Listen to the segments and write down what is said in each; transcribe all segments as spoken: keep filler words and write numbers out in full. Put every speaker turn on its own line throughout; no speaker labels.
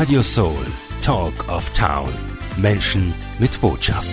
Radio Soul, Talk of Town. Menschen mit Botschaft.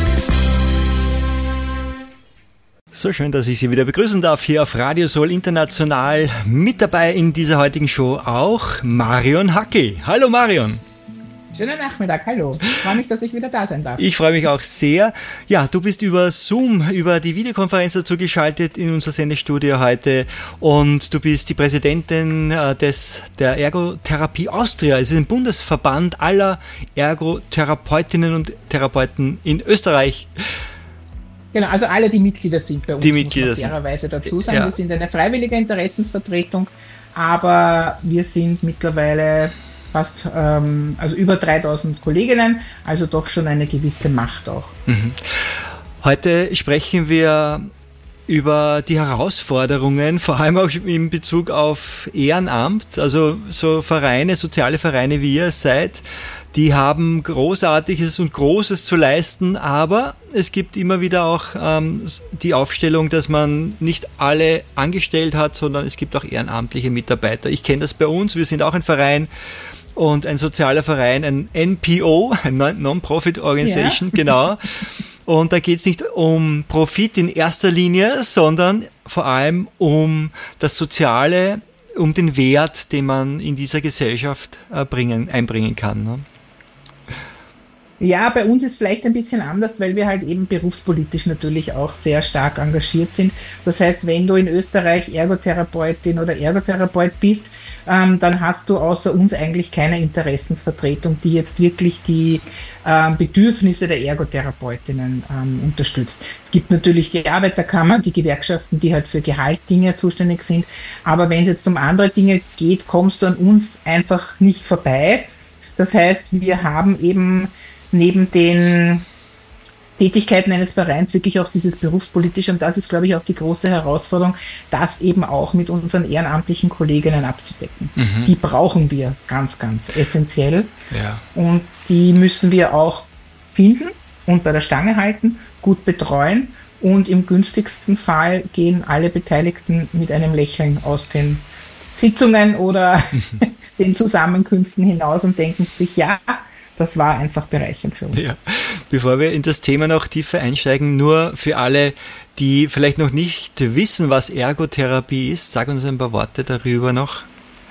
So schön, dass ich Sie wieder begrüßen darf hier auf Radio Soul International. Mit dabei in dieser heutigen Show auch Marion Hackel. Hallo Marion.
Schönen Nachmittag, hallo. Ich freue mich, dass ich wieder da sein darf.
Ich freue mich auch sehr. Ja, du bist über Zoom, über die Videokonferenz dazu geschaltet in unser Sendestudio heute und du bist die Präsidentin des, der Ergotherapie Austria. Es ist ein Bundesverband aller Ergotherapeutinnen und Therapeuten in Österreich.
Genau, also alle, die Mitglieder sind bei uns,
die Mitglieder
muss man fairerweise dazu sagen.
Ja.
Wir sind eine freiwillige Interessensvertretung, aber wir sind mittlerweile fast, ähm, also über dreitausend Kolleginnen, also doch schon eine gewisse Macht auch.
Mhm. Heute sprechen wir über die Herausforderungen, vor allem auch in Bezug auf Ehrenamt, also so Vereine, soziale Vereine wie ihr es seid, die haben Großartiges und Großes zu leisten, aber es gibt immer wieder auch ähm, die Aufstellung, dass man nicht alle angestellt hat, sondern es gibt auch ehrenamtliche Mitarbeiter. Ich kenne das bei uns, wir sind auch ein Verein und ein sozialer Verein, ein N P O, ein Non-Profit Organization, ja. Genau. Und da geht es nicht um Profit in erster Linie, sondern vor allem um das Soziale, um den Wert, den man in dieser Gesellschaft äh, bringen, einbringen kann. Ne?
Ja, bei uns ist vielleicht ein bisschen anders, weil wir halt eben berufspolitisch natürlich auch sehr stark engagiert sind. Das heißt, wenn du in Österreich Ergotherapeutin oder Ergotherapeut bist, ähm, dann hast du außer uns eigentlich keine Interessensvertretung, die jetzt wirklich die ähm, Bedürfnisse der Ergotherapeutinnen ähm, unterstützt. Es gibt natürlich die Arbeiterkammer, die Gewerkschaften, die halt für Gehaltdinge zuständig sind. Aber wenn es jetzt um andere Dinge geht, kommst du an uns einfach nicht vorbei. Das heißt, wir haben eben neben den Tätigkeiten eines Vereins wirklich auch dieses berufspolitische, und das ist, glaube ich, auch die große Herausforderung, das eben auch mit unseren ehrenamtlichen Kolleginnen abzudecken. Mhm. Die brauchen wir ganz, ganz essentiell.
Ja.
Und die müssen wir auch finden und bei der Stange halten, gut betreuen, und im günstigsten Fall gehen alle Beteiligten mit einem Lächeln aus den Sitzungen oder den Zusammenkünften hinaus und denken sich, ja, das war einfach bereichernd für uns.
Ja. Bevor wir in das Thema noch tiefer einsteigen, nur für alle, die vielleicht noch nicht wissen, was Ergotherapie ist, sag uns ein paar Worte darüber noch.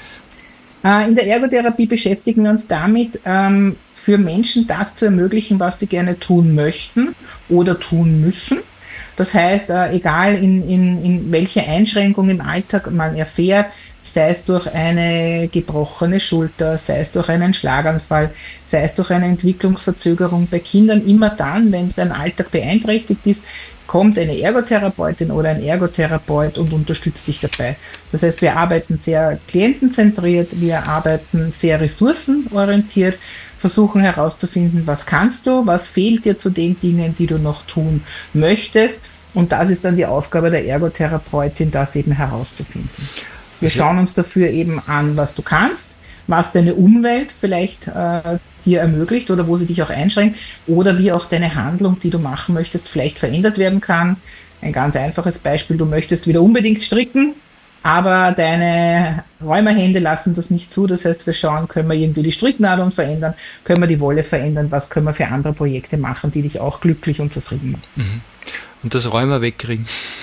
In der Ergotherapie beschäftigen wir uns damit, für Menschen das zu ermöglichen, was sie gerne tun möchten oder tun müssen. Das heißt, egal in, in, in welche Einschränkung im Alltag man erfährt, sei es durch eine gebrochene Schulter, sei es durch einen Schlaganfall, sei es durch eine Entwicklungsverzögerung bei Kindern, immer dann, wenn dein Alltag beeinträchtigt ist, kommt eine Ergotherapeutin oder ein Ergotherapeut und unterstützt dich dabei. Das heißt, wir arbeiten sehr klientenzentriert, wir arbeiten sehr ressourcenorientiert, versuchen herauszufinden, was kannst du, was fehlt dir zu den Dingen, die du noch tun möchtest. Und das ist dann die Aufgabe der Ergotherapeutin, das eben herauszufinden. Wir schauen uns dafür eben an, was du kannst, was deine Umwelt vielleicht äh, dir ermöglicht oder wo sie dich auch einschränkt, oder wie auch deine Handlung, die du machen möchtest, vielleicht verändert werden kann. Ein ganz einfaches Beispiel, du möchtest wieder unbedingt stricken, aber deine Rheumahände lassen das nicht zu. Das heißt, wir schauen, können wir irgendwie die Stricknadeln verändern, können wir die Wolle verändern, was können wir für andere Projekte machen, die dich auch glücklich und zufrieden machen.
Und das Rheuma wegkriegen.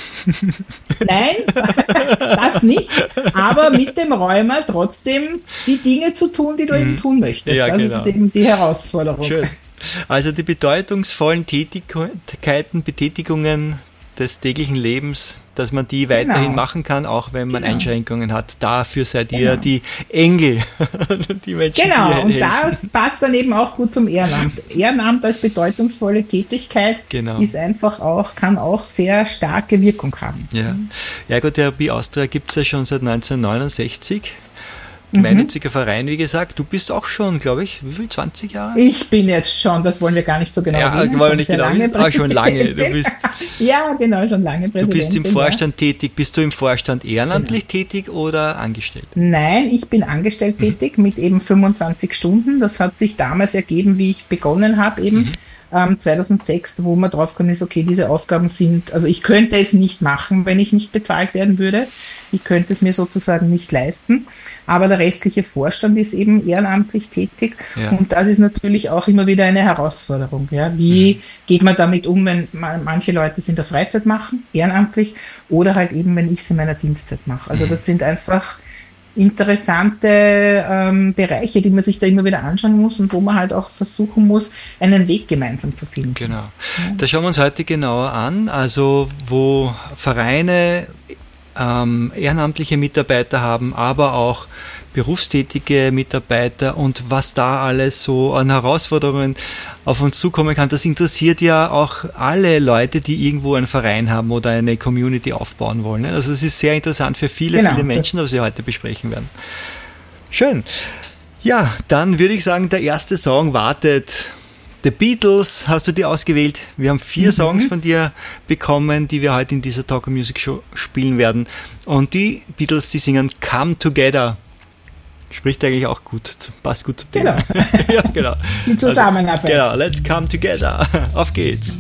Nein, das nicht, aber mit dem Rheuma trotzdem die Dinge zu tun, die du eben tun möchtest.
Ja,
das
genau.
ist eben die Herausforderung.
Schön. Also die bedeutungsvollen Tätigkeiten, Betätigungen des täglichen Lebens, dass man die weiterhin
genau.
machen kann, auch wenn man
genau.
Einschränkungen hat. Dafür seid ihr
genau.
die Engel, die Menschen,
genau.
die helfen.
Genau, und das passt dann eben auch gut zum Ehrenamt. Ehrenamt als bedeutungsvolle Tätigkeit genau. ist einfach auch, kann auch sehr starke Wirkung haben.
Ja. Ergotherapie Austria gibt es ja schon seit neunzehnhundertneunundsechzig. Gemeinnütziger Verein, wie gesagt. Du bist auch schon, glaube ich, wie viel, zwanzig Jahre?
Ich bin jetzt schon, das wollen wir gar nicht so genau
ja,
erwähnen.
wollen wir nicht genau wissen, aber schon lange. Du bist,
ja, genau, schon lange Präsidentin.
Du bist im Vorstand
ja.
tätig. Bist du im Vorstand ehrenamtlich genau. tätig oder angestellt?
Nein, ich bin angestellt tätig mhm. mit eben fünfundzwanzig Stunden. Das hat sich damals ergeben, wie ich begonnen habe, eben. Mhm. ähm, zweitausendsechs, wo man drauf gekommen ist, okay, diese Aufgaben sind, also ich könnte es nicht machen, wenn ich nicht bezahlt werden würde. Ich könnte es mir sozusagen nicht leisten. Aber der restliche Vorstand ist eben ehrenamtlich tätig. Ja. Und das ist natürlich auch immer wieder eine Herausforderung. Ja. Wie mhm. geht man damit um, wenn manche Leute es in der Freizeit machen, ehrenamtlich, oder halt eben, wenn ich es in meiner Dienstzeit mache. Also das sind einfach interessante ähm, Bereiche, die man sich da immer wieder anschauen muss und wo man halt auch versuchen muss, einen Weg gemeinsam zu finden.
Genau. Ja. Das schauen wir uns heute genauer an, also wo Vereine ähm, ehrenamtliche Mitarbeiter haben, aber auch berufstätige Mitarbeiter und was da alles so an Herausforderungen auf uns zukommen kann. Das interessiert ja auch alle Leute, die irgendwo einen Verein haben oder eine Community aufbauen wollen. Also es ist sehr interessant für viele, genau. viele Menschen, was wir heute besprechen werden. Schön. Ja, dann würde ich sagen, der erste Song wartet. The Beatles hast du dir ausgewählt. Wir haben vier mhm. Songs von dir bekommen, die wir heute in dieser Talk Music Show spielen werden. Und die Beatles, die singen Come Together. Spricht eigentlich auch gut, passt gut zum Thema.
Genau.
Ja, genau.
Die Zusammenarbeit.
Also, genau, let's come together. Auf geht's.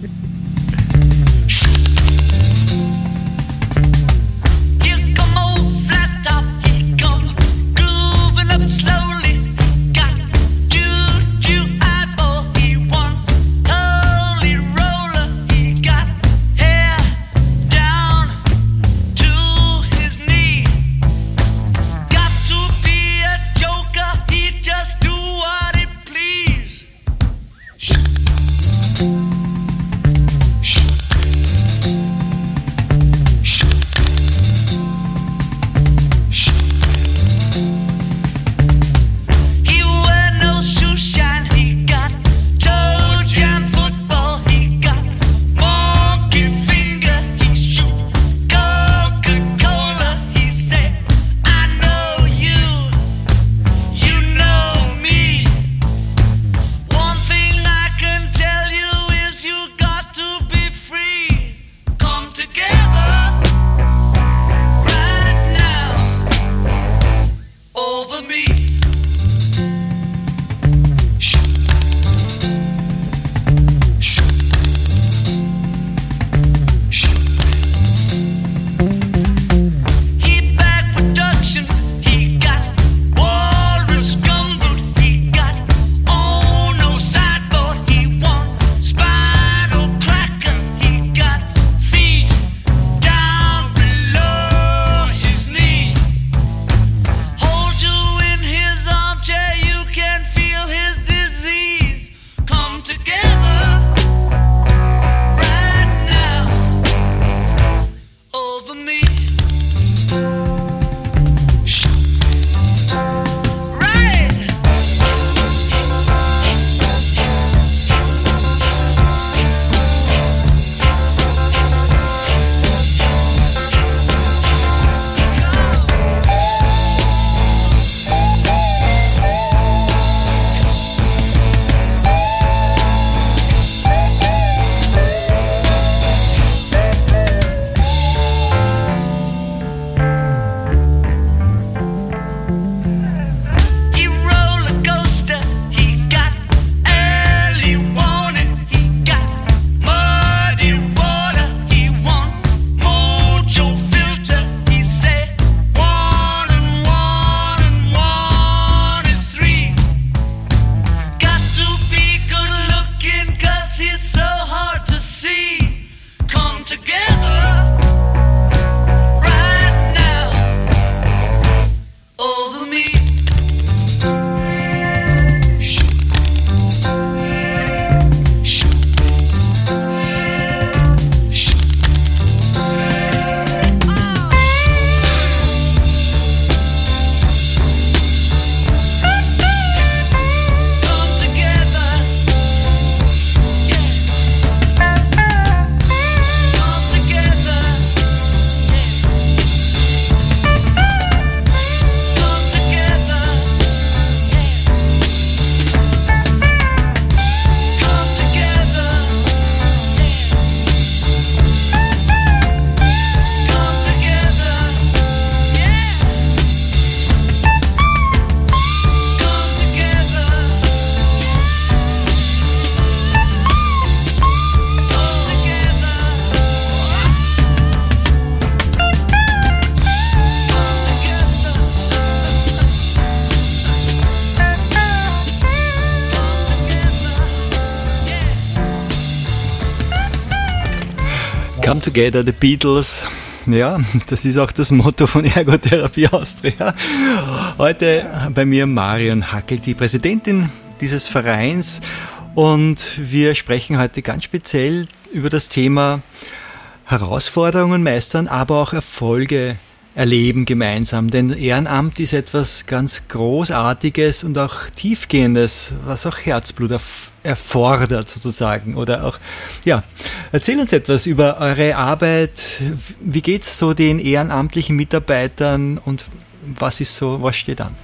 Come Together, The Beatles. Ja, das ist auch das Motto von Ergotherapie Austria. Heute bei mir Marion Hackel, die Präsidentin dieses Vereins. Und wir sprechen heute ganz speziell über das Thema Herausforderungen meistern, aber auch Erfolge erleben gemeinsam. Denn Ehrenamt ist etwas ganz Großartiges und auch Tiefgehendes, was auch Herzblut erf- erfordert sozusagen. Oder auch, ja, erzähl uns etwas über eure Arbeit. Wie geht's so den ehrenamtlichen Mitarbeitern und was ist so, was steht an?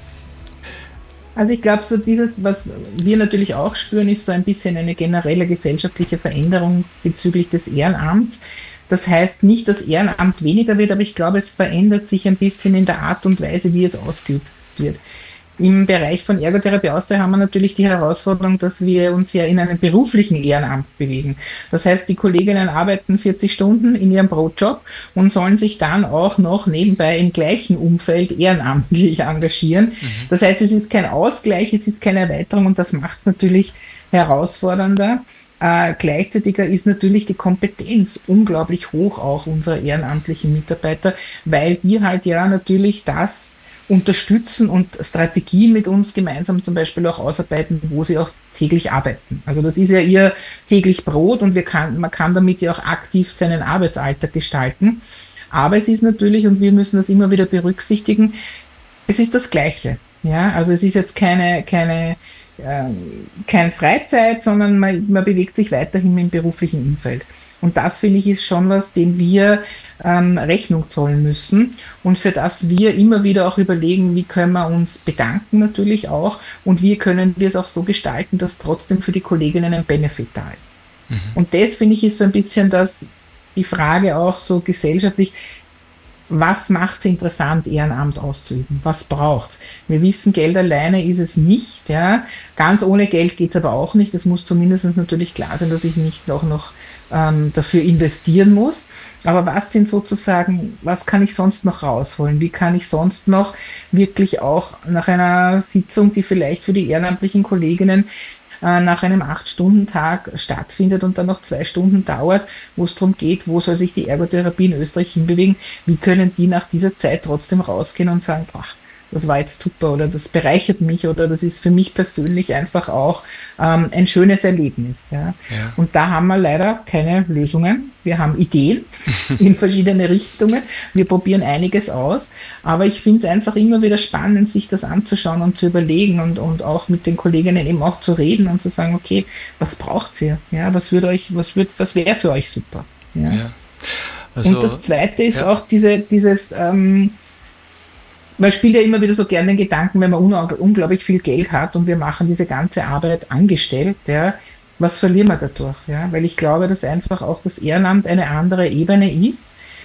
Also ich glaube, so dieses, was wir natürlich auch spüren, ist so ein bisschen eine generelle gesellschaftliche Veränderung bezüglich des Ehrenamts. Das heißt nicht, dass Ehrenamt weniger wird, aber ich glaube, es verändert sich ein bisschen in der Art und Weise, wie es ausgeübt wird. Im Bereich von Ergotherapie Austria haben wir natürlich die Herausforderung, dass wir uns ja in einem beruflichen Ehrenamt bewegen. Das heißt, die Kolleginnen arbeiten vierzig Stunden in ihrem Brotjob und sollen sich dann auch noch nebenbei im gleichen Umfeld ehrenamtlich engagieren. Mhm. Das heißt, es ist kein Ausgleich, es ist keine Erweiterung und das macht es natürlich herausfordernder. Äh, gleichzeitig ist natürlich die Kompetenz unglaublich hoch auch unserer ehrenamtlichen Mitarbeiter, weil die halt ja natürlich das unterstützen und Strategien mit uns gemeinsam zum Beispiel auch ausarbeiten, wo sie auch täglich arbeiten. Also das ist ja ihr täglich Brot und wir kann, man kann damit ja auch aktiv seinen Arbeitsalltag gestalten. Aber es ist natürlich, und wir müssen das immer wieder berücksichtigen, es ist das Gleiche. Ja, also es ist jetzt keine, keine, äh, kein Freizeit, sondern man, man bewegt sich weiterhin im beruflichen Umfeld. Und das, finde ich, ist schon was, dem wir ähm, Rechnung zollen müssen und für das wir immer wieder auch überlegen, wie können wir uns bedanken natürlich auch und wie können wir es auch so gestalten, dass trotzdem für die Kolleginnen ein Benefit da ist. Mhm. Und das, finde ich, ist so ein bisschen das, die Frage auch so gesellschaftlich, was macht es interessant, Ehrenamt auszuüben? Was braucht es? Wir wissen, Geld alleine ist es nicht. Ja. Ganz ohne Geld geht es aber auch nicht. Es muss zumindest natürlich klar sein, dass ich nicht auch noch ähm, dafür investieren muss. Aber was sind sozusagen, was kann ich sonst noch rausholen? Wie kann ich sonst noch wirklich auch nach einer Sitzung, die vielleicht für die ehrenamtlichen Kolleginnen nach einem acht-Stunden-Tag stattfindet und dann noch zwei Stunden dauert, wo es darum geht, wo soll sich die Ergotherapie in Österreich hinbewegen, wie können die nach dieser Zeit trotzdem rausgehen und sagen, ach, das war jetzt super oder das bereichert mich oder das ist für mich persönlich einfach auch ähm, ein schönes Erlebnis. Ja. Ja. Und da haben wir leider keine Lösungen. Wir haben Ideen in verschiedene Richtungen. Wir probieren einiges aus, aber ich finde es einfach immer wieder spannend, sich das anzuschauen und zu überlegen und, und auch mit den Kolleginnen eben auch zu reden und zu sagen, okay, was braucht ihr? Ja, was würde euch, was wird, was wäre für euch super? Ja. Ja. Also, und das Zweite ist ja. auch diese, dieses ähm, man spielt ja immer wieder so gerne den Gedanken, wenn man unglaublich viel Geld hat und wir machen diese ganze Arbeit angestellt, ja, was verlieren wir dadurch? Ja? Weil ich glaube, dass einfach auch das Ehrenamt eine andere Ebene ist,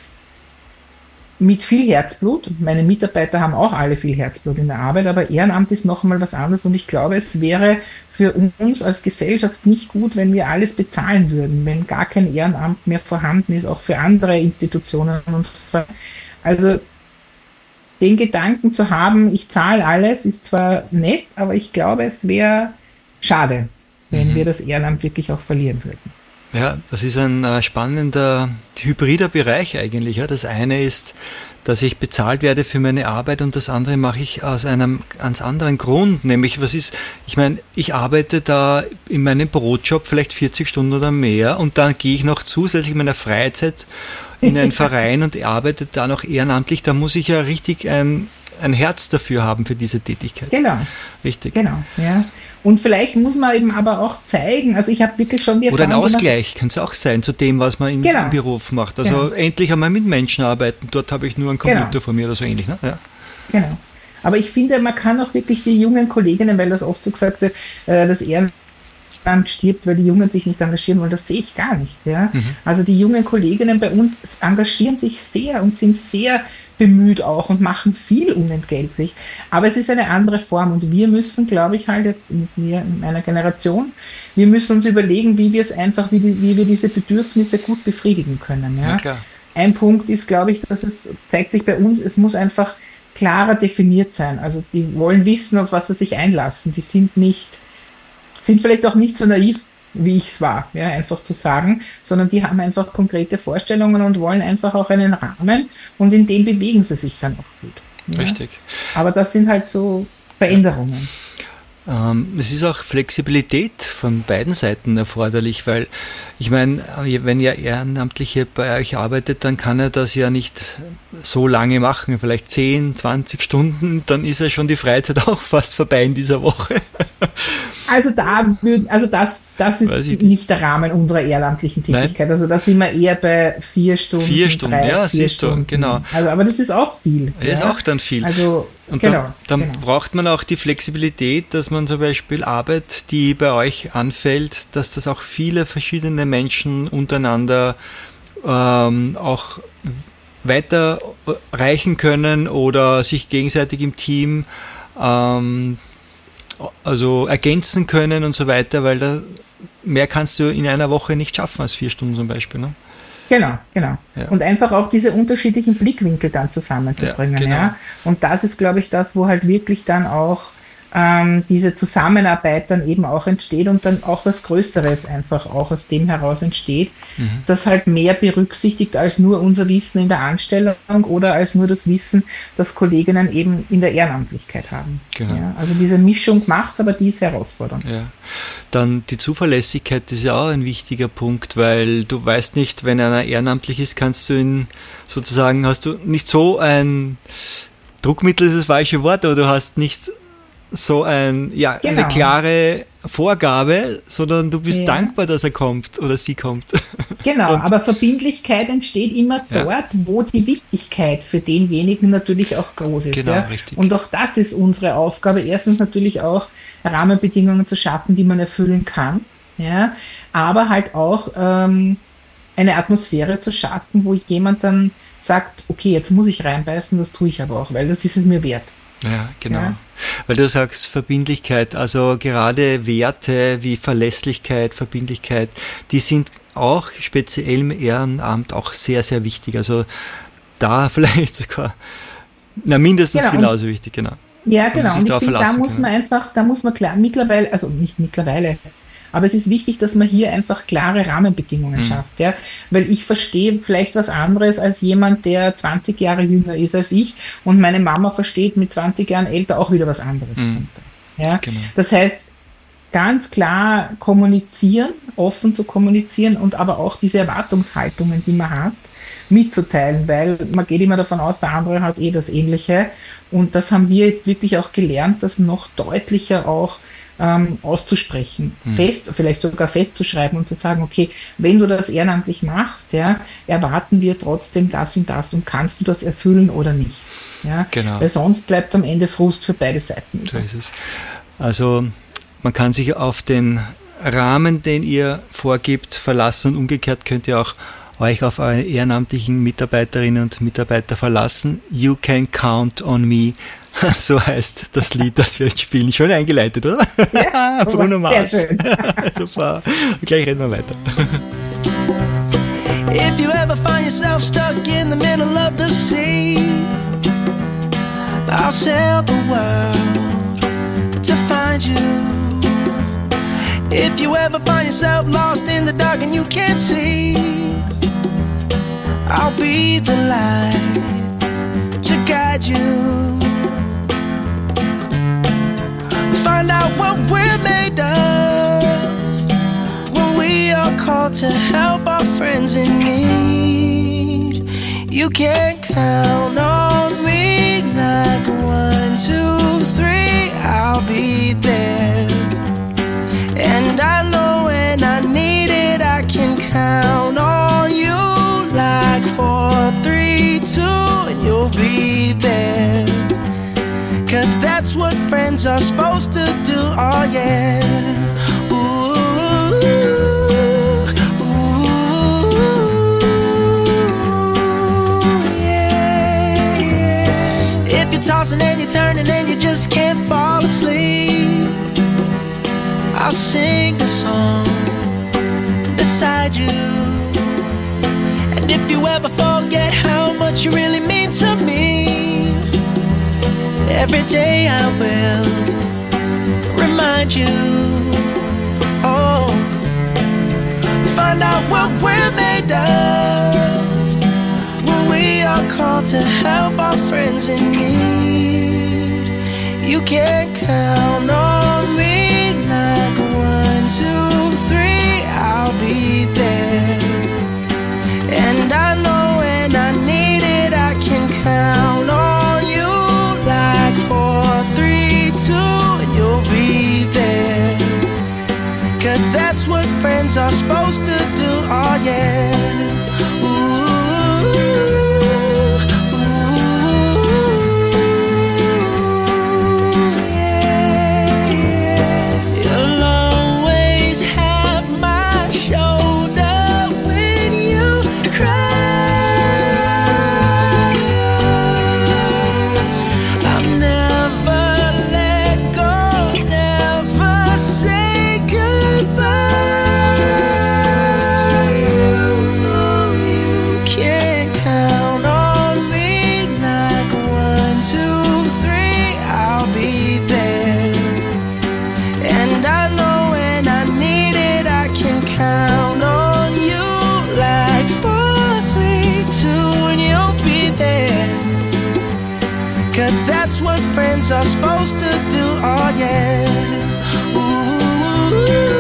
mit viel Herzblut. Meine Mitarbeiter haben auch alle viel Herzblut in der Arbeit, aber Ehrenamt ist noch einmal was anderes und ich glaube, es wäre für uns als Gesellschaft nicht gut, wenn wir alles bezahlen würden, wenn gar kein Ehrenamt mehr vorhanden ist, auch für andere Institutionen. Und für, also den Gedanken zu haben, ich zahle alles, ist zwar nett, aber ich glaube, es wäre schade, wenn mhm. wir das Ehrenamt wirklich auch verlieren würden.
Ja, das ist ein äh, spannender, hybrider Bereich eigentlich. Ja. Das eine ist, dass ich bezahlt werde für meine Arbeit und das andere mache ich aus einem ganz anderen Grund, nämlich was ist, ich meine, ich arbeite da in meinem Brotjob vielleicht vierzig Stunden oder mehr und dann gehe ich noch zusätzlich in meiner Freizeit in einen Verein und arbeite da noch ehrenamtlich, da muss ich ja richtig ein, ein Herz dafür haben für diese Tätigkeit.
Genau.
Richtig.
Genau, ja. Und vielleicht muss man eben aber auch zeigen, also ich habe wirklich schon die
Oder ein Ausgleich kann es auch sein zu dem, was man im, genau. im Beruf macht. Also genau. endlich einmal mit Menschen arbeiten, dort habe ich nur einen Computer genau. von mir oder so ähnlich. Ne? Ja.
Genau. Aber ich finde, man kann auch wirklich die jungen Kolleginnen, weil das oft so gesagt wird, das Ehrenamt stirbt, weil die Jungen sich nicht engagieren wollen, das sehe ich gar nicht. Ja? Mhm. Also die jungen Kolleginnen bei uns engagieren sich sehr und sind sehr bemüht auch und machen viel unentgeltlich. Aber es ist eine andere Form und wir müssen, glaube ich, halt jetzt in, in meiner Generation, wir müssen uns überlegen, wie wir es einfach, wie, die, wie wir diese Bedürfnisse gut befriedigen können. Ja? Ja, ein Punkt ist, glaube ich, dass es zeigt sich bei uns, es muss einfach klarer definiert sein. Also die wollen wissen, auf was sie sich einlassen. Die sind nicht, sind vielleicht auch nicht so naiv, wie ich es war, ja, einfach zu sagen, sondern die haben einfach konkrete Vorstellungen und wollen einfach auch einen Rahmen und in dem bewegen sie sich dann auch gut. Ja.
Richtig.
Aber das sind halt so Veränderungen.
Ähm, es ist auch Flexibilität von beiden Seiten erforderlich, weil ich meine, wenn ihr Ehrenamtliche bei euch arbeitet, dann kann er das ja nicht so lange machen, vielleicht zehn, zwanzig Stunden, dann ist ja schon die Freizeit auch fast vorbei in dieser Woche.
Also da würden, also das, das ist nicht. nicht der Rahmen unserer ehrenamtlichen Tätigkeit. Nein. Also da sind wir eher bei vier Stunden.
Vier Stunden, drei,
ja,
vier siehst
Stunden.
du, genau.
Also, aber das ist auch viel.
Ja, ist auch dann viel.
Also,
und
genau,
dann, dann
genau.
braucht man auch die Flexibilität, dass man zum Beispiel Arbeit, die bei euch anfällt, dass das auch viele verschiedene Menschen untereinander ähm, auch weiterreichen können oder sich gegenseitig im Team ähm, also ergänzen können und so weiter, weil da mehr kannst du in einer Woche nicht schaffen als vier Stunden zum Beispiel. Ne?
Genau, genau.
Ja.
Und einfach auch diese unterschiedlichen Blickwinkel dann zusammenzubringen. Ja, genau. Ja? Und das ist, glaube ich, das, wo halt wirklich dann auch ähm, diese Zusammenarbeit dann eben auch entsteht und dann auch was Größeres einfach auch aus dem heraus entsteht, mhm. das halt mehr berücksichtigt als nur unser Wissen in der Anstellung oder als nur das Wissen, das Kolleginnen eben in der Ehrenamtlichkeit haben.
Genau.
Ja, also diese Mischung macht's, aber die ist herausfordernd.
Ja. Dann die Zuverlässigkeit ist ja auch ein wichtiger Punkt, weil du weißt nicht, wenn einer ehrenamtlich ist, kannst du ihn sozusagen, hast du nicht so ein Druckmittel, ist das falsche Wort, aber du hast nicht so ein, ja, genau. eine klare Vorgabe, sondern du bist ja. dankbar, dass er kommt oder sie kommt.
Genau, und, aber Verbindlichkeit entsteht immer ja. dort, wo die Wichtigkeit für denjenigen natürlich auch groß ist.
Genau,
ja?
richtig.
Und auch das ist unsere Aufgabe. Erstens natürlich auch Rahmenbedingungen zu schaffen, die man erfüllen kann, ja? Aber halt auch ähm, eine Atmosphäre zu schaffen, wo jemand dann sagt, okay, jetzt muss ich reinbeißen, das tue ich aber auch, weil das ist es mir wert.
Ja, genau.
Ja.
Weil du sagst Verbindlichkeit, also gerade Werte wie Verlässlichkeit, Verbindlichkeit, die sind auch speziell im Ehrenamt auch sehr, sehr wichtig. Also da vielleicht sogar, na mindestens
genau.
genauso wichtig, genau.
Ja, genau. Und ich finde, da muss
können.
man einfach, da muss man klar, mittlerweile, also nicht mittlerweile, aber es ist wichtig, dass man hier einfach klare Rahmenbedingungen mhm. schafft, ja, weil ich verstehe vielleicht was anderes als jemand, der zwanzig Jahre jünger ist als ich und meine Mama versteht mit zwanzig Jahren älter auch wieder was anderes. Mhm. Ja, genau. Das heißt, ganz klar kommunizieren, offen zu kommunizieren und aber auch diese Erwartungshaltungen, die man hat, mitzuteilen, weil man geht immer davon aus, der andere hat eh das Ähnliche und das haben wir jetzt wirklich auch gelernt, das noch deutlicher auch ähm, auszusprechen, mhm. fest, vielleicht sogar festzuschreiben und zu sagen, okay, wenn du das ehrenamtlich machst, ja, erwarten wir trotzdem das und das und kannst du das erfüllen oder nicht. Ja?
Genau.
Weil sonst bleibt am Ende Frust für beide Seiten.
So ist es. Also man kann sich auf den Rahmen, den ihr vorgibt, verlassen und umgekehrt könnt ihr auch euch auf eure ehrenamtlichen Mitarbeiterinnen und Mitarbeiter verlassen. You can count on me. So heißt das Lied, das wir jetzt spielen. Schön eingeleitet, oder? Ja, Bruno Mars. Super. Gleich reden wir weiter.
If you ever find yourself stuck in the middle of the sea, I'll sail the world to find you. If you ever find yourself lost in the dark and you can't see, I'll be the light to guide you. Find out what we're made of when we are called to help our friends in need. You can count on me like one, two, three, I'll be there. And I know when I need it, I can count on you like four, three, two, and you'll be there. Cause that's what friends are supposed to do, oh yeah. Ooh, ooh, yeah, yeah. If you're tossing and you're turning and you just can't fall asleep, I'll sing a song beside you. And if you ever forget how much you really mean to me, every day I will remind you. Oh, find out what we're made of when we are called to help our friends in need. You can count on me like one, two, three, I'll be there. And I know when I need it, I can count on you like four, three, two, and you'll be there. Cause that's what friends are supposed to do, oh yeah. Ooh, ooh, yeah, yeah. You'll always have my shoulder when you cry. I'll never let go, never say goodbye. You know you can count on me like one, two, three, I'll be there. And I know when I need it, I can count on you like four, three, two, and you'll be there. Cause that's what friends are supposed to do, oh yeah. Ooh,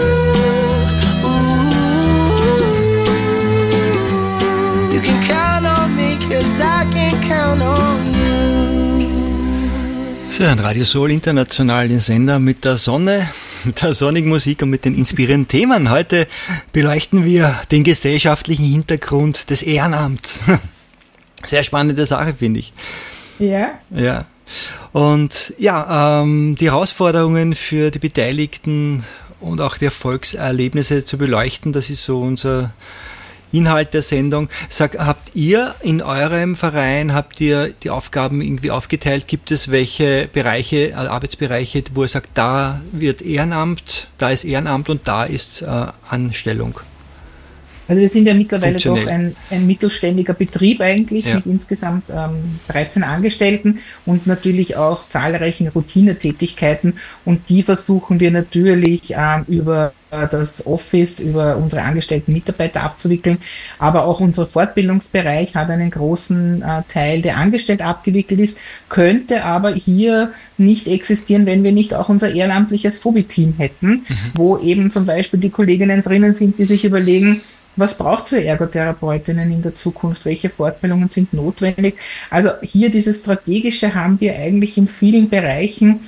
ooh. You can count on me, cause I can count on you.
So, ein Radio Soul international, den Sender mit der Sonne, mit der sonnigen Musik und mit den inspirierenden Themen. Heute beleuchten wir den gesellschaftlichen Hintergrund des Ehrenamts. Sehr spannende Sache, finde ich.
Ja.
Ja. Und ja, ähm, die Herausforderungen für die Beteiligten und auch die Erfolgserlebnisse zu beleuchten, das ist so unser Inhalt der Sendung. Sag, habt ihr in eurem Verein, habt ihr die Aufgaben irgendwie aufgeteilt? Gibt es welche Bereiche, also Arbeitsbereiche, wo ihr sagt, da wird Ehrenamt, da ist Ehrenamt und da ist äh, Anstellung?
Also wir sind ja mittlerweile doch
Funktionell.
ein, ein mittelständiger Betrieb eigentlich,
Ja.
mit insgesamt ähm, dreizehn Angestellten und natürlich auch zahlreichen Routinetätigkeiten, und die versuchen wir natürlich ähm, über äh, das Office, über unsere angestellten Mitarbeiter abzuwickeln, aber auch unser Fortbildungsbereich hat einen großen äh, Teil, der angestellt abgewickelt ist, könnte aber hier nicht existieren, wenn wir nicht auch unser ehrenamtliches Phobi-Team hätten, mhm. wo eben zum Beispiel die Kolleginnen drinnen sind, die sich überlegen, was braucht es für Ergotherapeutinnen in der Zukunft? Welche Fortbildungen sind notwendig? Also hier dieses Strategische haben wir eigentlich in vielen Bereichen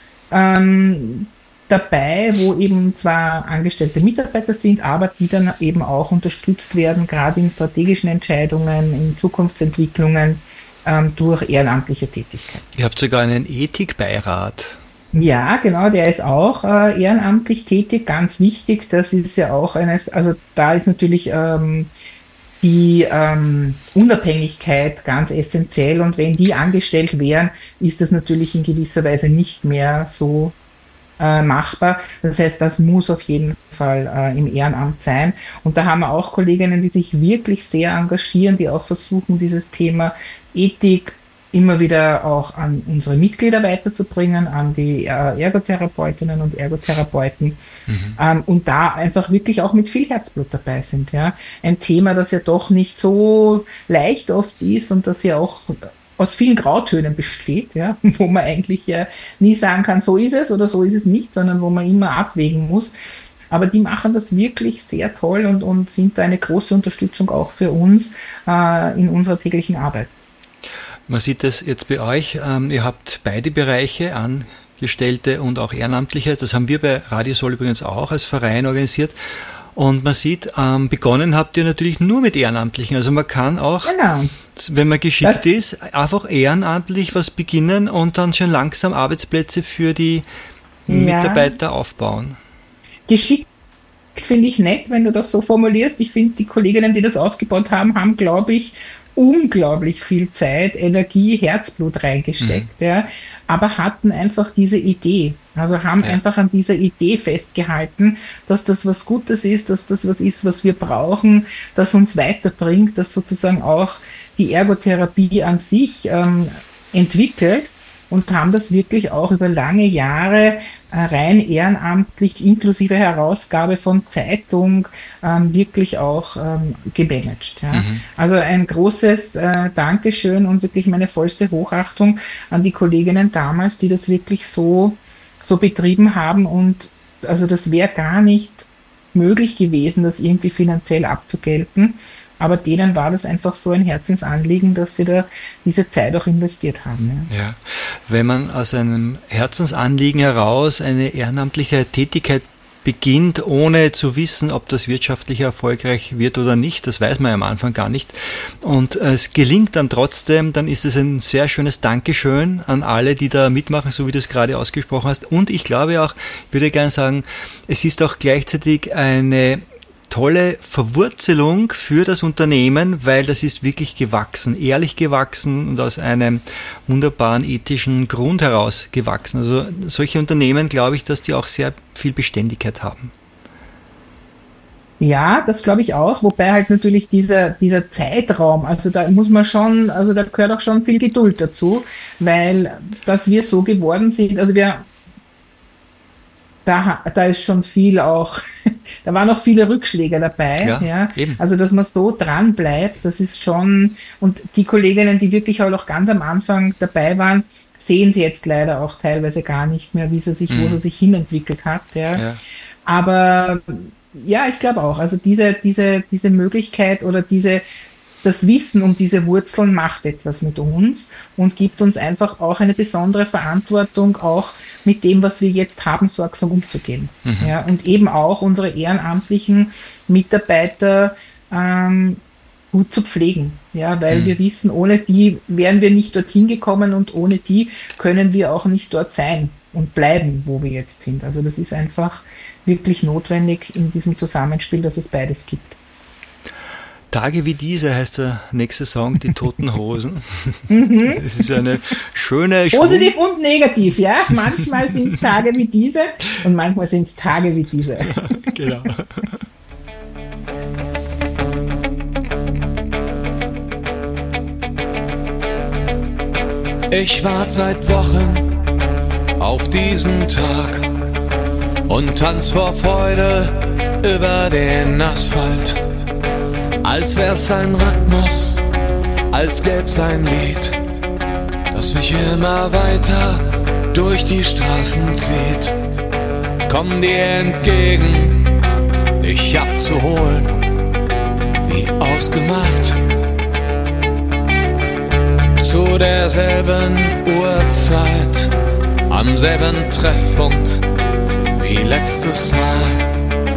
ähm, dabei, wo eben zwar angestellte Mitarbeiter sind, aber die dann eben auch unterstützt werden, gerade in strategischen Entscheidungen, in Zukunftsentwicklungen ähm, durch ehrenamtliche Tätigkeit.
Ihr habt sogar einen Ethikbeirat.
Ja, genau, der ist auch äh, ehrenamtlich tätig, ganz wichtig. Das ist ja auch eines, also da ist natürlich ähm, die ähm, Unabhängigkeit ganz essentiell, und wenn die angestellt wären, ist das natürlich in gewisser Weise nicht mehr so äh, machbar. Das heißt, das muss auf jeden Fall äh, im Ehrenamt sein. Und da haben wir auch Kolleginnen, die sich wirklich sehr engagieren, die auch versuchen, dieses Thema Ethik immer wieder auch an unsere Mitglieder weiterzubringen, an die äh, Ergotherapeutinnen und Ergotherapeuten, mhm. ähm, und da einfach wirklich auch mit viel Herzblut dabei sind. Ja. Ein Thema, das ja doch nicht so leicht oft ist und das ja auch aus vielen Grautönen besteht, ja, wo man eigentlich ja nie sagen kann, so ist es oder so ist es nicht, sondern wo man immer abwägen muss. Aber die machen das wirklich sehr toll und, und sind da eine große Unterstützung auch für uns äh, in unserer täglichen Arbeit.
Man sieht es jetzt bei euch, ähm, ihr habt beide Bereiche, Angestellte und auch Ehrenamtliche. Das haben wir bei Radio Soul übrigens auch als Verein organisiert. Und man sieht, ähm, begonnen habt ihr natürlich nur mit Ehrenamtlichen. Also man kann auch, genau. wenn man geschickt das ist, einfach ehrenamtlich was beginnen und dann schon langsam Arbeitsplätze für die ja. Mitarbeiter aufbauen.
Geschickt finde ich nett, wenn du das so formulierst. Ich finde, die Kolleginnen, die das aufgebaut haben, haben, glaube ich, unglaublich viel Zeit, Energie, Herzblut reingesteckt, mhm. ja, aber hatten einfach diese Idee, also haben ja. einfach an dieser Idee festgehalten, dass das was Gutes ist, dass das was ist, was wir brauchen, das uns weiterbringt, das sozusagen auch die Ergotherapie an sich ähm, entwickelt, und haben das wirklich auch über lange Jahre äh, rein ehrenamtlich inklusive Herausgabe von Zeitung ähm, wirklich auch ähm, gemanagt. Ja. Mhm. Also ein großes äh, Dankeschön und wirklich meine vollste Hochachtung an die Kolleginnen damals, die das wirklich so, so betrieben haben, und also das wäre gar nicht möglich gewesen, das irgendwie finanziell abzugelten. Aber denen war das einfach so ein Herzensanliegen, dass sie da diese Zeit auch investiert haben.
Ja, ja. Wenn man aus einem Herzensanliegen heraus eine ehrenamtliche Tätigkeit beginnt, ohne zu wissen, ob das wirtschaftlich erfolgreich wird oder nicht, das weiß man ja am Anfang gar nicht, und es gelingt dann trotzdem, dann ist es ein sehr schönes Dankeschön an alle, die da mitmachen, so wie du es gerade ausgesprochen hast. Und ich glaube auch, ich würde gerne sagen, es ist auch gleichzeitig eine tolle Verwurzelung für das Unternehmen, weil das ist wirklich gewachsen, ehrlich gewachsen und aus einem wunderbaren ethischen Grund heraus gewachsen. Also solche Unternehmen, glaube ich, dass die auch sehr viel Beständigkeit haben.
Ja, das glaube ich auch, wobei halt natürlich dieser, dieser Zeitraum, also da muss man schon, also da gehört auch schon viel Geduld dazu, weil dass wir so geworden sind, also wir Da, da ist schon viel auch, da waren auch viele Rückschläge dabei, ja, ja. Eben. Also dass man so dran bleibt, das ist schon, und die Kolleginnen, die wirklich auch noch ganz am Anfang dabei waren, sehen sie jetzt leider auch teilweise gar nicht mehr, wie sie sich, mhm. wo sie sich hinentwickelt hat, ja. ja. Aber ja, ich glaube auch, also diese, diese, diese Möglichkeit oder diese, das Wissen um diese Wurzeln macht etwas mit uns und gibt uns einfach auch eine besondere Verantwortung, auch mit dem, was wir jetzt haben, sorgsam umzugehen. Mhm. Ja, und eben auch unsere ehrenamtlichen Mitarbeiter ähm, gut zu pflegen. Ja, weil mhm. wir wissen, ohne die wären wir nicht dorthin gekommen und ohne die können wir auch nicht dort sein und bleiben, wo wir jetzt sind. Also das ist einfach wirklich notwendig in diesem Zusammenspiel, dass es beides gibt.
Tage wie diese heißt der nächste Song, die Toten Hosen. Mhm. Das ist eine schöne...
Positiv und negativ, ja. Manchmal sind es Tage wie diese und manchmal sind es Tage wie diese. Genau.
Ich warte seit Wochen auf diesen Tag und tanz vor Freude über den Asphalt. Als wär's ein Rhythmus, als gäb's ein Lied, das mich immer weiter durch die Straßen zieht. Komm dir entgegen, dich abzuholen, wie ausgemacht. Zu derselben Uhrzeit, am selben Treffpunkt wie letztes Mal.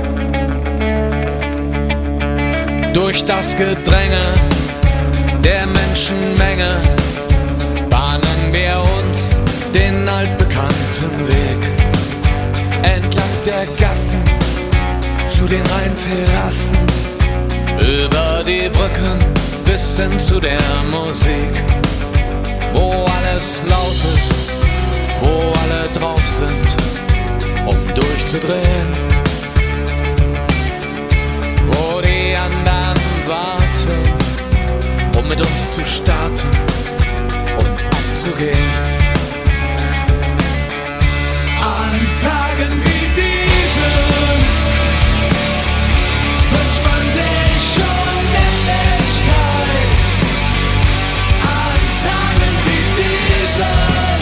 Durch das Gedränge der Menschenmenge bahnen wir uns den altbekannten Weg. Entlang der Gassen zu den Rheinterrassen, über die Brücken bis hin zu der Musik. Wo alles laut ist, wo alle drauf sind, um durchzudrehen. Wo die anderen warten, um mit uns zu starten und abzugehen. An Tagen wie diesen wünscht man sich Unendlichkeit. An Tagen wie diesen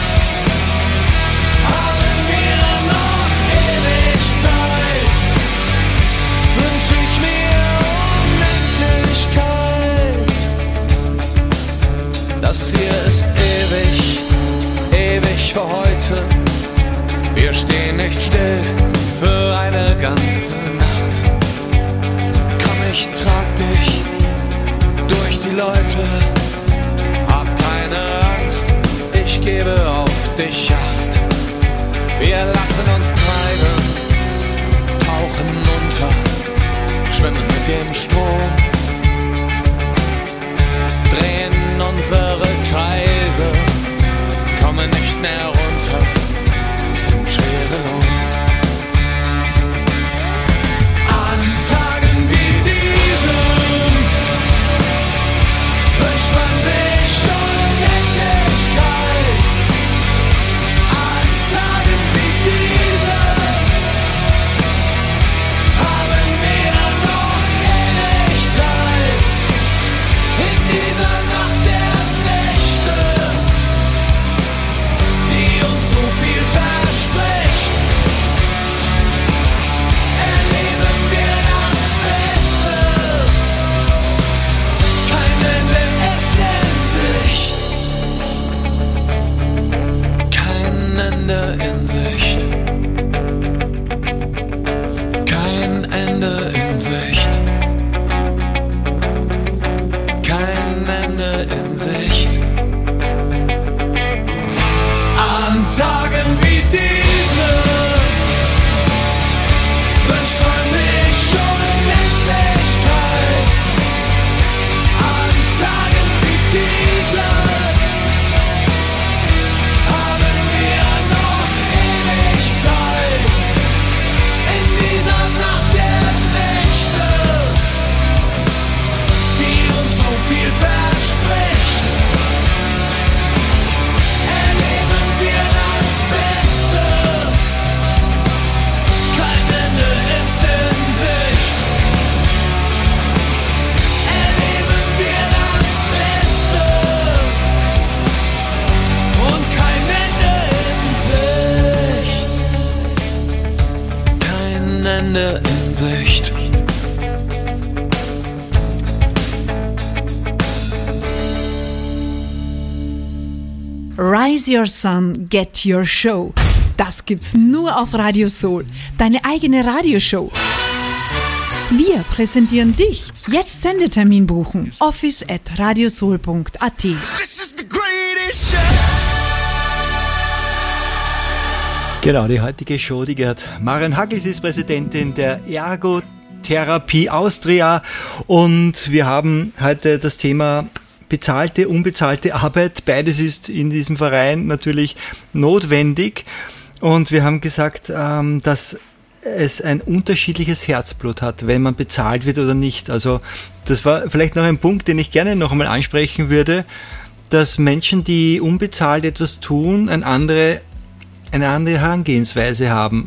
haben wir noch ewig Zeit. Wünsch ich mir Unendlichkeit. Das hier ist ewig, ewig für heute. Wir stehen nicht still für eine ganze Nacht. Komm, ich trag dich durch die Leute. Hab keine Angst, ich gebe auf dich Acht. Wir lassen uns treiben, tauchen unter, schwimmen mit dem Strom, drehen unsere Kreise, kommen nicht mehr runter. Ende in Sicht. Kein Ende in Sicht. Kein Ende in Sicht. An Tagen wie diese wünscht man sich Unendlichkeit. An Tagen wie diese haben wir noch ewig Zeit. In dieser Nacht der Nächte, die uns so viel verspricht, erleben wir das Beste. Kein Ende ist in Sicht. Erleben wir das Beste. Und kein Ende in Sicht. Kein Ende in Sicht.
Rise Your Sun, Get Your Show. Das gibt's nur auf Radio Soul. Deine eigene Radioshow. Wir präsentieren dich. Jetzt Sendetermin buchen. office at radiosoul punkt at.
This is the greatest show.
Genau, die heutige Show, die gehört Marion Hagel, sie ist Präsidentin der Ergotherapie Austria und wir haben heute das Thema bezahlte, unbezahlte Arbeit. Beides ist in diesem Verein natürlich notwendig und wir haben gesagt, dass es ein unterschiedliches Herzblut hat, wenn man bezahlt wird oder nicht. Also das war vielleicht noch ein Punkt, den ich gerne noch einmal ansprechen würde, dass Menschen, die unbezahlt etwas tun, ein andere eine andere Herangehensweise haben.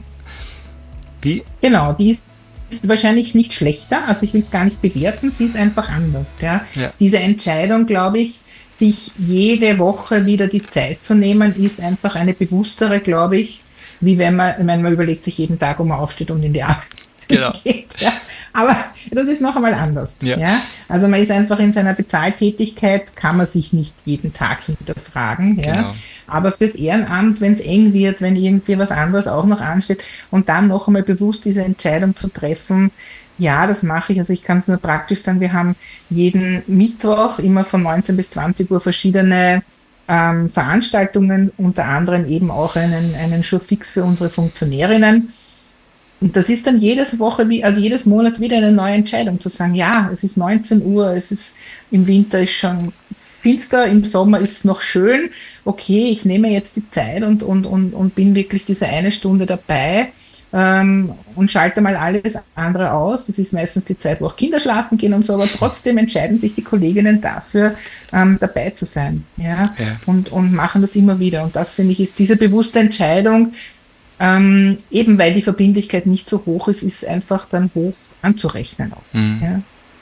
Wie?
Genau, die ist, ist wahrscheinlich nicht schlechter, also ich will es gar nicht bewerten, sie ist einfach anders. Ja?
Ja.
Diese Entscheidung, glaube ich, sich jede Woche wieder die Zeit zu nehmen, ist einfach eine bewusstere, glaube ich, wie wenn man, wenn man überlegt sich jeden Tag, wo man aufsteht und in die Arbeit
Genau.
geht. Ja? Aber das ist noch einmal anders.
Ja.
Ja? Also man ist einfach in seiner Bezahltätigkeit, kann man sich nicht jeden Tag hinterfragen. Ja?
Genau.
Aber fürs Ehrenamt, wenn es eng wird, wenn irgendwie was anderes auch noch ansteht und dann noch einmal bewusst diese Entscheidung zu treffen, ja, das mache ich. Also ich kann es nur praktisch sagen, wir haben jeden Mittwoch immer von neunzehn bis zwanzig Uhr verschiedene ähm, Veranstaltungen, unter anderem eben auch einen, einen Showfix für unsere Funktionärinnen. Und das ist dann jedes Woche, wie, also jedes Monat wieder eine neue Entscheidung zu sagen, ja, es ist neunzehn Uhr, es ist im Winter ist schon finster, im Sommer ist es noch schön, okay, ich nehme jetzt die Zeit und, und, und, und bin wirklich diese eine Stunde dabei ähm, und schalte mal alles andere aus. Das ist meistens die Zeit, wo auch Kinder schlafen gehen und so, aber trotzdem entscheiden sich die Kolleginnen dafür, ähm, dabei zu sein. Ja?
Ja.
Und, und machen das immer wieder. Und das, finde ich, ist diese bewusste Entscheidung, ähm, eben weil die Verbindlichkeit nicht so hoch ist, ist einfach dann hoch anzurechnen auch.
Mhm.
Ja?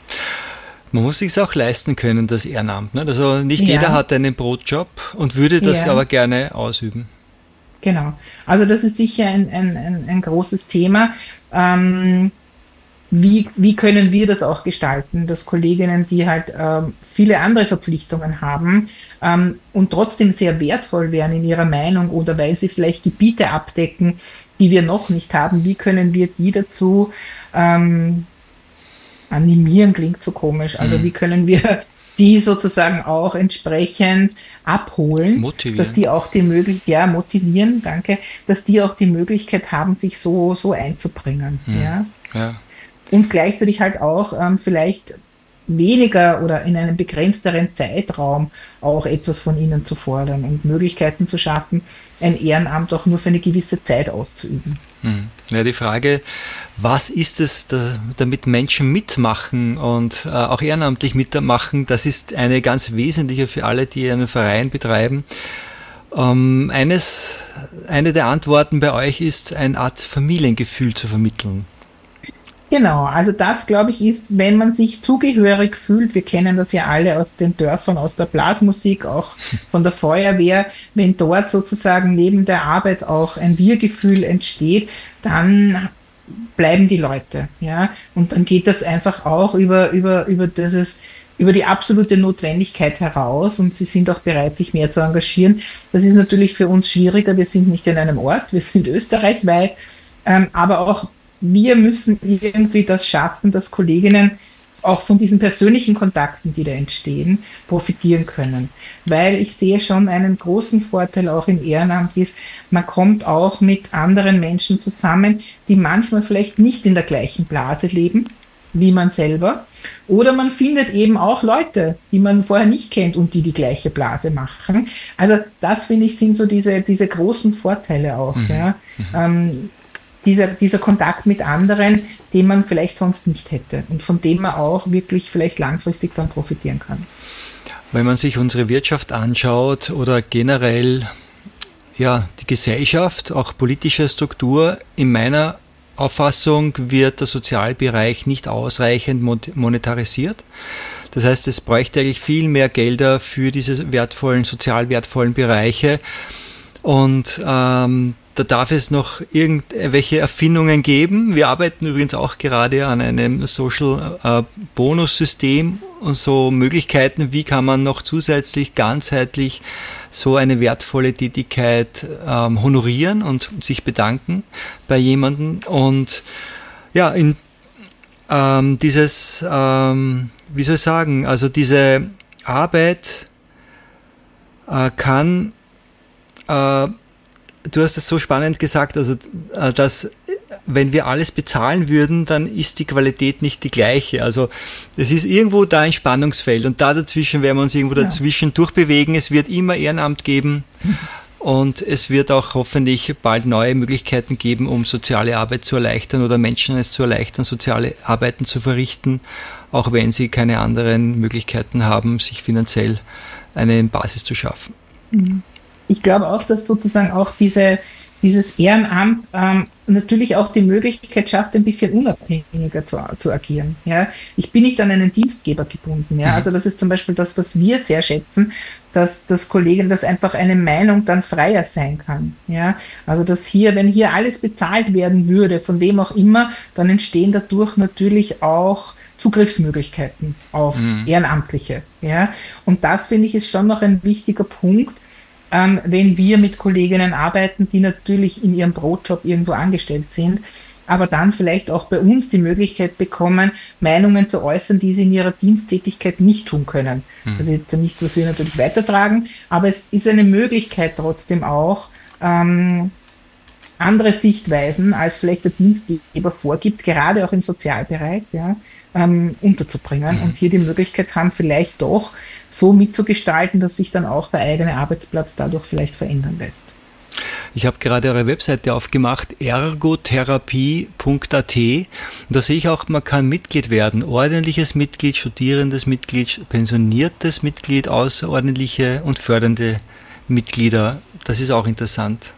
Man muss sich auch leisten können, das Ehrenamt. Ne? Also nicht
Ja.
jeder hat einen Brotjob und würde das
Ja.
aber gerne ausüben.
Genau. Also das ist sicher ein, ein, ein, ein großes Thema. Ähm, wie, wie können wir das auch gestalten, dass Kolleginnen, die halt ähm, viele andere Verpflichtungen haben ähm, und trotzdem sehr wertvoll wären in ihrer Meinung oder weil sie vielleicht Gebiete abdecken, die wir noch nicht haben, wie können wir die dazu ähm, animieren, klingt so komisch, also
Mhm.
wie können wir die sozusagen auch entsprechend abholen,
Motivieren.
dass die auch die Möglichkeit, ja, motivieren, danke, dass die auch die Möglichkeit haben, sich so, so einzubringen,
Mhm.
ja.
Ja.
Und gleichzeitig halt auch ähm, vielleicht weniger oder in einem begrenzteren Zeitraum auch etwas von ihnen zu fordern und Möglichkeiten zu schaffen, ein Ehrenamt auch nur für eine gewisse Zeit auszuüben.
Hm. Ja, die Frage, was ist es, da, damit Menschen mitmachen und äh, auch ehrenamtlich mitmachen, das ist eine ganz wesentliche für alle, die einen Verein betreiben. Ähm, eines, eine der Antworten bei euch ist, eine Art Familiengefühl zu vermitteln.
Genau, also das, glaube ich, ist, wenn man sich zugehörig fühlt, wir kennen das ja alle aus den Dörfern, aus der Blasmusik, auch von der Feuerwehr, wenn dort sozusagen neben der Arbeit auch ein Wir-Gefühl entsteht, dann bleiben die Leute, ja, und dann geht das einfach auch über, über, über dieses, über die absolute Notwendigkeit heraus und sie sind auch bereit, sich mehr zu engagieren. Das ist natürlich für uns schwieriger. Wir sind nicht in einem Ort, wir sind österreichweit, ähm, aber auch wir müssen irgendwie das schaffen, dass Kolleginnen auch von diesen persönlichen Kontakten, die da entstehen, profitieren können. Weil ich sehe schon einen großen Vorteil auch im Ehrenamt ist, man kommt auch mit anderen Menschen zusammen, die manchmal vielleicht nicht in der gleichen Blase leben, wie man selber. Oder man findet eben auch Leute, die man vorher nicht kennt und die die gleiche Blase machen. Also das, finde ich, sind so diese, diese großen Vorteile auch. Mhm. Ja. Ähm, dieser, dieser Kontakt mit anderen, den man vielleicht sonst nicht hätte und von dem man auch wirklich vielleicht langfristig dann profitieren kann.
Wenn man sich unsere Wirtschaft anschaut oder generell ja, die Gesellschaft, auch politische Struktur, in meiner Auffassung wird der Sozialbereich nicht ausreichend monetarisiert. Das heißt, es bräuchte eigentlich viel mehr Gelder für diese wertvollen, sozial wertvollen Bereiche. Und ähm, da darf es noch irgendwelche Erfindungen geben. Wir arbeiten übrigens auch gerade an einem Social-Bonus-System und so Möglichkeiten, wie kann man noch zusätzlich ganzheitlich so eine wertvolle Tätigkeit ähm, honorieren und sich bedanken bei jemandem. Und ja, in ähm, dieses, ähm, wie soll ich sagen, also diese Arbeit äh, kann äh, du hast es so spannend gesagt, also dass wenn wir alles bezahlen würden, dann ist die Qualität nicht die gleiche. Also es ist irgendwo da ein Spannungsfeld und da dazwischen werden wir uns irgendwo ja. dazwischen durchbewegen. Es wird immer Ehrenamt geben und es wird auch hoffentlich bald neue Möglichkeiten geben, um soziale Arbeit zu erleichtern oder Menschen es zu erleichtern, soziale Arbeiten zu verrichten, auch wenn sie keine anderen Möglichkeiten haben, sich finanziell eine Basis zu schaffen.
Mhm. Ich glaube auch, dass sozusagen auch diese, dieses Ehrenamt ähm, natürlich auch die Möglichkeit schafft, ein bisschen unabhängiger zu, zu agieren. Ja? Ich bin nicht an einen Dienstgeber gebunden. Ja? Also das ist zum Beispiel das, was wir sehr schätzen, dass das Kollegen, dass einfach eine Meinung dann freier sein kann. Ja? Also dass hier, wenn hier alles bezahlt werden würde, von wem auch immer, dann entstehen dadurch natürlich auch Zugriffsmöglichkeiten auf mhm. Ehrenamtliche. Ja? Und das, finde ich, ist schon noch ein wichtiger Punkt, Ähm, wenn wir mit Kolleginnen arbeiten, die natürlich in ihrem Brotjob irgendwo angestellt sind, aber dann vielleicht auch bei uns die Möglichkeit bekommen, Meinungen zu äußern, die sie in ihrer Diensttätigkeit nicht tun können. Hm. Das ist jetzt nichts, was wir natürlich weitertragen, aber es ist eine Möglichkeit trotzdem auch, ähm, andere Sichtweisen, als vielleicht der Dienstgeber vorgibt, gerade auch im Sozialbereich, ja, ähm, unterzubringen mhm. und hier die Möglichkeit haben, vielleicht doch so mitzugestalten, dass sich dann auch der eigene Arbeitsplatz dadurch vielleicht verändern lässt.
Ich habe gerade eure Webseite aufgemacht, ergotherapie punkt a t. Da sehe ich auch, man kann Mitglied werden. Ordentliches Mitglied, studierendes Mitglied, pensioniertes Mitglied, außerordentliche und fördernde Mitglieder. Das ist auch interessant.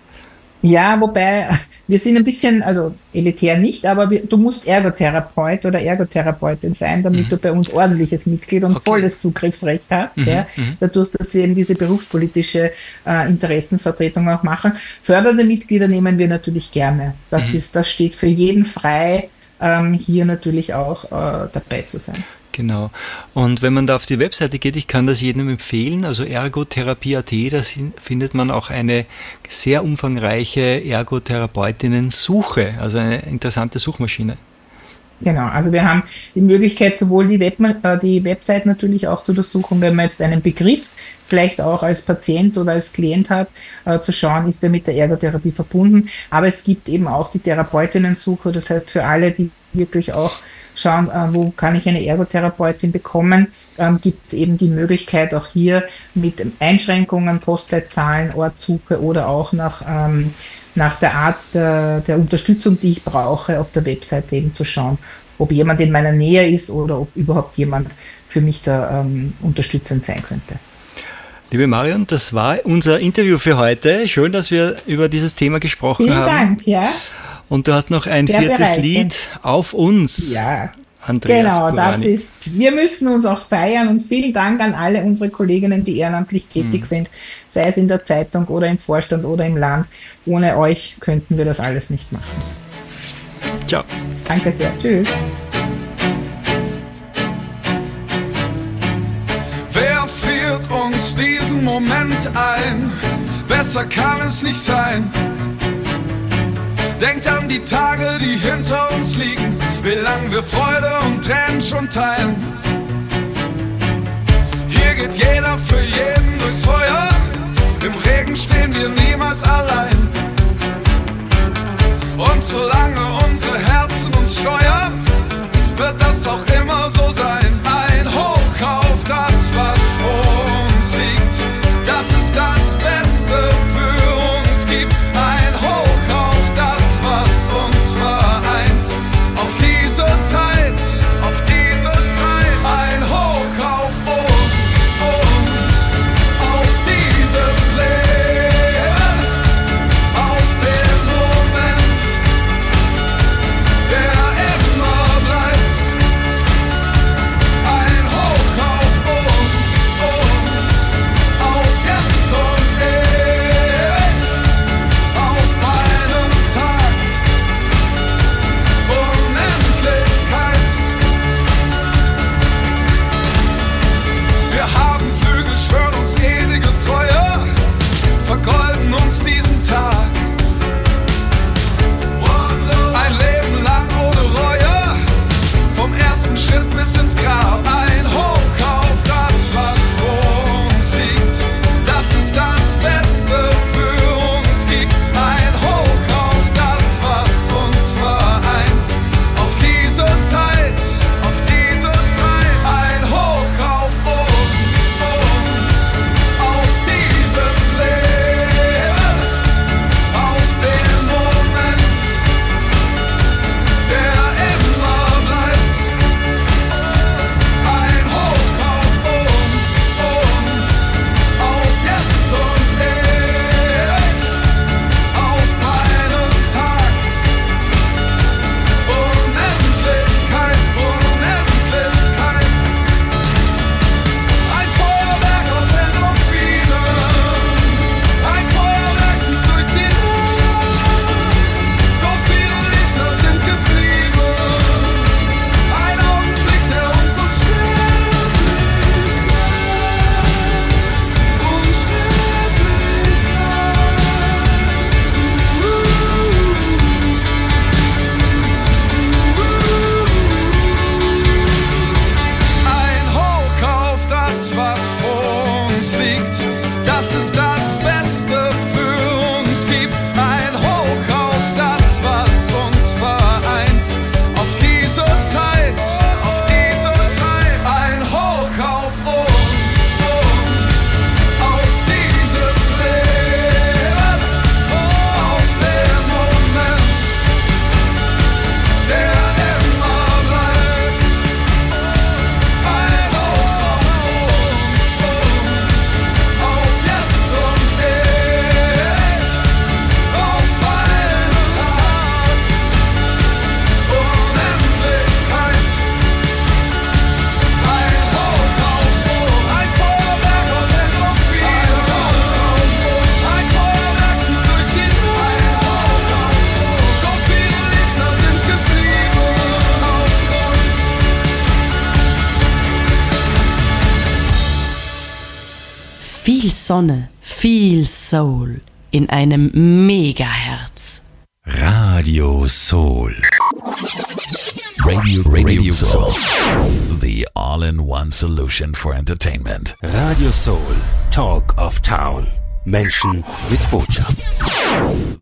Ja, wobei wir sind ein bisschen, also elitär nicht, aber wir, du musst Ergotherapeut oder Ergotherapeutin sein, damit mhm. du bei uns ordentliches Mitglied und okay. volles Zugriffsrecht hast. Mhm. Ja, dadurch, dass wir eben diese berufspolitische äh, Interessenvertretung auch machen. Fördernde Mitglieder nehmen wir natürlich gerne. Das mhm. ist, das steht für jeden frei, ähm, hier natürlich auch äh, dabei zu sein.
Genau. Und wenn man da auf die Webseite geht, ich kann das jedem empfehlen, also ergotherapie punkt a t, da findet man auch eine sehr umfangreiche Ergotherapeutinnen-Suche, also eine interessante Suchmaschine.
Genau, also wir haben die Möglichkeit, sowohl die, Web, äh, die Website natürlich auch zu durchsuchen, wenn man jetzt einen Begriff vielleicht auch als Patient oder als Klient hat, äh, zu schauen, ist er mit der Ergotherapie verbunden. Aber es gibt eben auch die Therapeutinnen-Suche, das heißt für alle, die wirklich auch schauen, äh, wo kann ich eine Ergotherapeutin bekommen, ähm, gibt es eben die Möglichkeit auch hier mit Einschränkungen, Postleitzahlen, Ortssuche oder auch nach, ähm, nach der Art der, der Unterstützung, die ich brauche, auf der Website eben zu schauen, ob jemand in meiner Nähe ist oder ob überhaupt jemand für mich da ähm, unterstützend sein könnte.
Liebe Marion, das war unser Interview für heute. Schön, dass wir über dieses Thema gesprochen
Vielen
haben.
Vielen Dank, ja.
Und du hast noch ein Sehr viertes bereichend. Lied auf uns.
Ja,
Andreas
genau,
Burani.
Das ist, wir müssen uns auch feiern und vielen Dank an alle unsere Kolleginnen, die ehrenamtlich tätig hm. sind, sei es in der Zeitung oder im Vorstand oder im Land. Ohne euch könnten wir das alles nicht machen.
Ciao.
Danke sehr. Tschüss.
jeden Moment ein, besser kann es nicht sein. Denkt an die Tage, die hinter uns liegen, wie lang wir Freude und Tränen schon teilen. Hier geht jeder für jeden durchs Feuer, im Regen stehen wir niemals allein. Und solange unsere Herzen uns steuern, wird das auch immer so sein. Ein Hoch auf das, was vor uns liegt, das ist das Beste für uns gibt. Ein Hoch auf das, was uns vereint, auf diese Zeit, auf diese Zeit. Ein Hoch auf uns, uns, auf dieses Leben, auf den Moment, der immer bleibt. Ein Hoch auf uns, uns, auf jetzt und ewig, auf einen Tag, Unendlichkeit. Wir haben Flügel, schwören uns ewige Treue, vergolden uns diesen Tag. Ein Leben lang ohne Reue, vom ersten Schritt bis ins Grab. Ein Hoch auf das, was vor uns liegt, das ist das Beste für uns gibt. Ein Hoch auf das, was uns vereint, auf diese Zeit, auf diese Zeit. Ein Hoch auf uns, uns, auf dieses Leben, auf den Moment, der immer bleibt. Ein Hoch auf uns, uns, auf jetzt und ewig, auf einen Tag, Unendlichkeit, Unendlichkeit. Ein Feuerwerk aus Endorphinen, ein Feuerwerk zieht durch die Nacht. So viele Lichter sind geblieben, ein Augenblick, der uns unsterblich macht, unsterblich macht. Ein Hoch auf das, was vor uns liegt, das ist das Beste für uns gibt. Ein Hoch auf das, was uns vereint, auf diese Zeit, auf diese Zeit. Ein Hoch auf uns, uns, auf dieses Leben, auf den Moment, der immer bleibt. Ein Hoch auf uns, uns, auf jetzt und ewig, auf einen Tag, Unendlichkeit. Ein Hoch auf uns, ein Feuerwerk aus Endorphinen, ein Feuerwerk zieht durch die Nacht. So viele Lichter sind geblieben auf uns.
Viel Sonne, viel Soul in einem Megaherz.
Radio Soul. Radio, Radio Soul. The all-in-one solution for entertainment.
Radio Soul, Talk of Town. Menschen mit Botschaft.